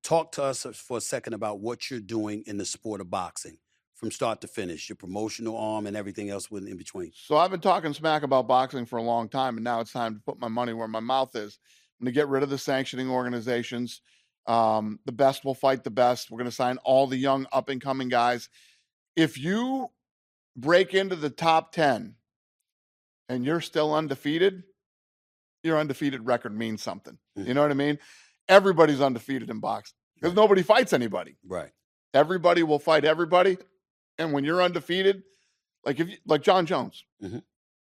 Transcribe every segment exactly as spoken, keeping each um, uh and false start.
Talk to us for a second about what you're doing in the sport of boxing from start to finish, your promotional arm and everything else with in between. So I've been talking smack about boxing for a long time, and now it's time to put my money where my mouth is. I'm going to get rid of the sanctioning organizations. Um, the best will fight the best. We're going to sign all the young up and coming guys. If you break into the top ten and you're still undefeated, your undefeated record means something. Mm. You know what I mean? Everybody's undefeated in boxing because Right. nobody fights anybody. Right. Everybody will fight everybody. And when you're undefeated, like if you, like John Jones, Mhm.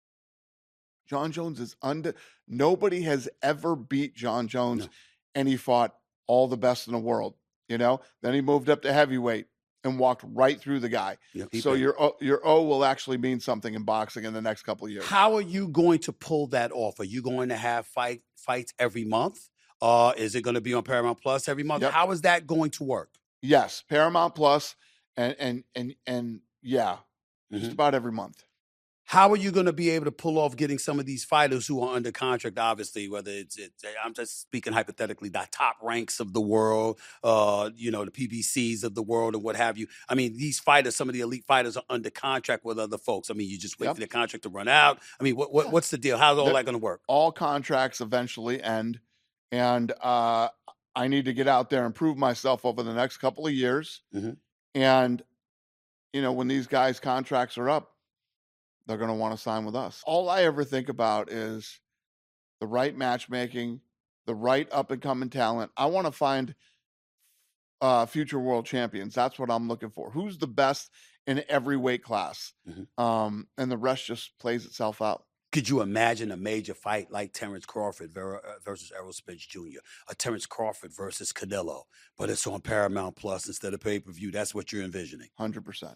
John Jones is under. Nobody has ever beat John Jones, No. and he fought all the best in the world. You know, then he moved up to heavyweight and walked right through the guy. Yep, he So paid. your O- your O will actually mean something in boxing in the next couple of years. How are you going to pull that off? Are you going to have fight fights every month? Uh, is it going to be on Paramount Plus every month? Yep. How is that going to work? Yes, Paramount Plus, and and and and yeah, just Mhm. about every month. How are you going to be able to pull off getting some of these fighters who are under contract? Obviously, whether it's, it's I'm just speaking hypothetically, the top ranks of the world, uh, you know, the P B Cs of the world, and what have you. I mean, these fighters, some of the elite fighters, are under contract with other folks. I mean, you just wait Yep. for their contract to run out. I mean, what, what Yeah. what's the deal? How's all The- that going to work? All contracts eventually end, and uh, I need to get out there and prove myself over the next couple of years. Mhm. And you know, when these guys' contracts are up, they're going to want to sign with us. All I ever think about is the right matchmaking, the right up and coming talent. I want to find uh, future world champions. That's what I'm looking for. Who's the best in every weight class? Mhm. Um, and the rest just plays itself out. Could you imagine a major fight like Terrence Crawford ver- uh, versus Errol Spence Junior? A Terrence Crawford versus Canelo, but it's on Paramount Plus instead of pay per view. That's what you're envisioning. one hundred percent.